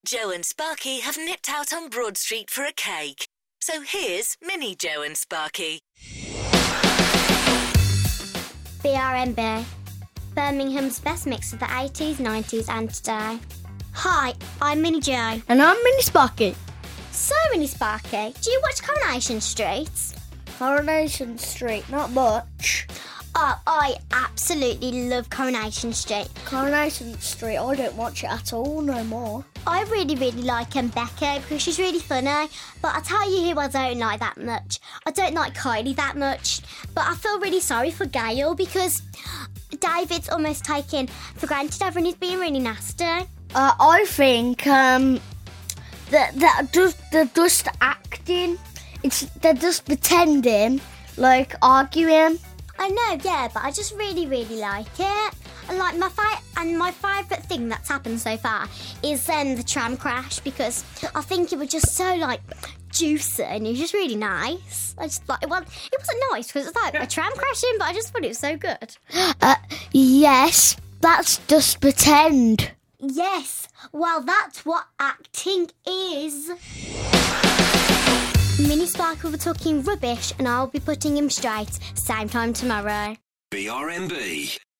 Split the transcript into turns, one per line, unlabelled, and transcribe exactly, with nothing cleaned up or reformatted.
Joe and Sparky have nipped out on Broad Street for a cake. So here's Mini Joe and Sparky.
B R M B, Birmingham's best mix of the eighties, nineties and today. Hi, I'm Mini Joe.
And I'm Mini Sparky.
So, Mini Sparky, do you watch Coronation Street?
Coronation Street, not much.
Oh, I absolutely love Coronation Street.
Coronation Street, I don't watch it at all no more.
I really, really like um, Becca because she's really funny. But I'll tell you who I don't like that much. I don't like Kylie that much. But I feel really sorry for Gail because David's almost taken for granted everyone is being really nasty.
Uh, I think um, that that just they're just acting. It's they're just pretending, like arguing.
I know, yeah, but I just really, really like it. And like my fi- and my favourite thing that's happened so far is um, the tram crash because I think it was just so like juicy and it was just really nice. I just like it was. It wasn't nice because it's like a tram crashing, but I just thought it was so good.
Uh, yes, that's just pretend.
Yes, well, that's what acting is. Mini Sparky will be talking rubbish and I'll be putting him straight. Same time tomorrow.
B R M B.